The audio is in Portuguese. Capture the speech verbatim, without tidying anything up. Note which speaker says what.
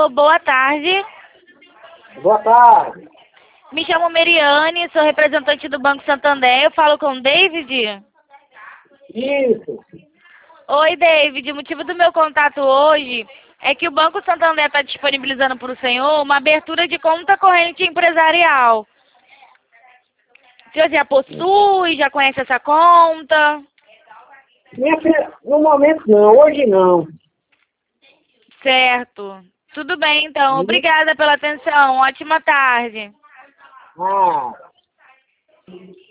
Speaker 1: Alô, boa tarde.
Speaker 2: Boa tarde.
Speaker 1: Me chamo Meriane, sou representante do Banco Santander. Eu falo com o David?
Speaker 2: Isso.
Speaker 1: Oi, David. O motivo do meu contato hoje é que o Banco Santander está disponibilizando para o senhor uma abertura de conta corrente empresarial. O senhor já possui, já conhece essa conta?
Speaker 2: Minha filha, no momento não, hoje não.
Speaker 1: Certo. Tudo bem, então.
Speaker 2: Hum?
Speaker 1: Obrigada pela atenção. Ótima tarde.
Speaker 2: Ah.